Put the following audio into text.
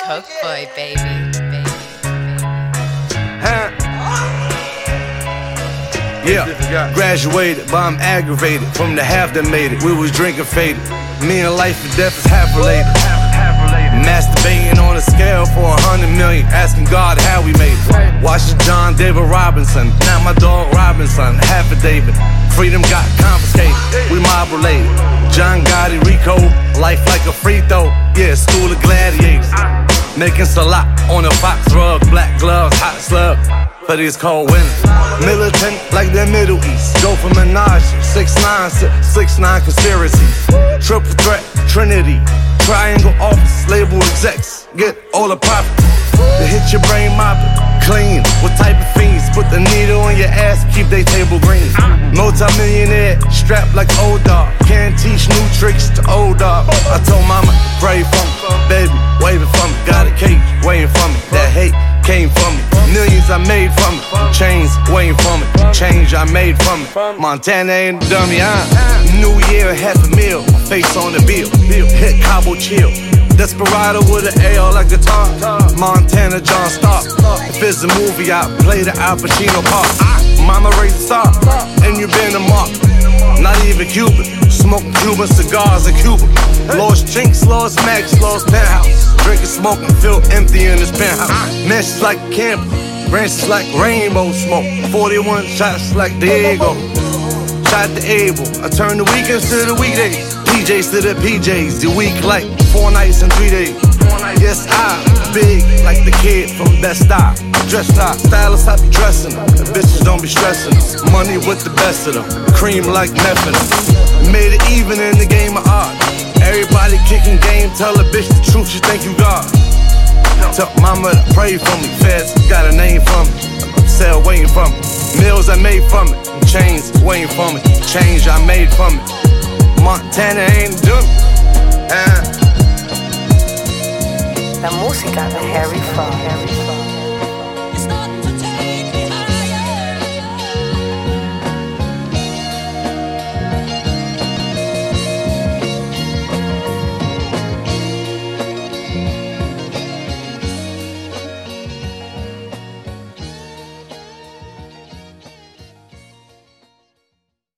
Coke boy, baby. Huh? Yeah, graduated, but I'm aggravated from the half that made it. We was drinking faded. Me and life and death is half related. Masturbating on a scale for 100 million, asking God how we made it. Watching John David Robinson, now my dog Robinson, half a David. Freedom got confiscated, we mob related. John Gotti, Rico, life like a free throw. Yeah, school of gladiators. Making salat on a fox rug, black gloves, hot slug for these cold winters. Militant like the Middle East. Go for Minaj, 6'9", conspiracies. Triple threat, Trinity. Triangle office, label execs. Get all the profit. They hit your brain mopping. Clean, what type of fiends? Put the needle on your ass, keep they table green. Multi-millionaire, strapped like old dog. Can't teach new tricks to old dog. I told mama, pray for me. Baby, waving for me. Got a cake, waiting for me. That hate came from me. Millions I made from it. Chains waiting for me. Change I made from it. Montana ain't a dummy, New Year, $500,000. Face on the bill. Hit Cabo chill. Desperado with an AR like guitar. Montana John Stark. If it's a movie, I play the Al Pacino part. Mama raised a star, and you been a mark. Not even Cuban. Smoking Cuban cigars in Cuba. Lost chinks, lost max, lost penthouse. Drinking, smoking, feel empty in this penthouse. Mansions like a camper, branches like rainbow smoke. 41 shots like Diego. Shot to Abel. I turn the weekends to the weekdays. PJs to the PJs. The week like 4 nights and 3 days. Yes, I'm big like the kid from Best Style. Dressed up, stylists, I be dressing them. The bitches don't be stressing them. Money with the best of them. Cream like Nephilim. Made it even in the game of art. Everybody kicking game. Tell a bitch the truth, she think you God. Tell mama to pray for me. Feds got a name for me. Sell waiting for me. Meals I made from it. Chains waiting for me. Change I made from it. Montana ain't doing it. La música de Harry Fraud.